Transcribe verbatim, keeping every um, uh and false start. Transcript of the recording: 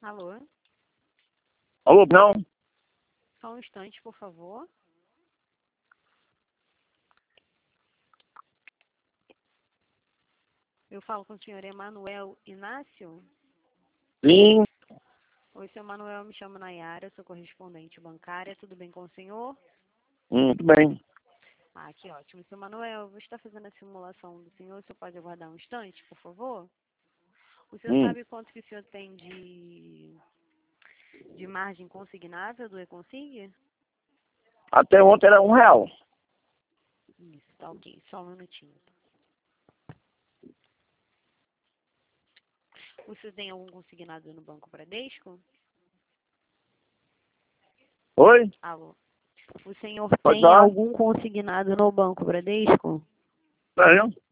Alô? Alô, não? Só um instante, por favor. Eu falo com o senhor Emanuel Inácio? Sim. Oi, senhor Emanuel, me chamo Nayara, sou correspondente bancária. Tudo bem com o senhor? Hum, tudo bem. Ah, que ótimo. Senhor Emanuel, vou estar fazendo a simulação do senhor. O senhor pode aguardar um instante, por favor? O senhor Hum. sabe quanto que o senhor tem de, de margem consignável do E-Consig? Até ontem era um real. Isso, tá ok. Só um minutinho. O senhor tem algum consignado no Banco Bradesco? Oi? Alô? O senhor Pode tem falar? algum consignado no Banco Bradesco? Tenho.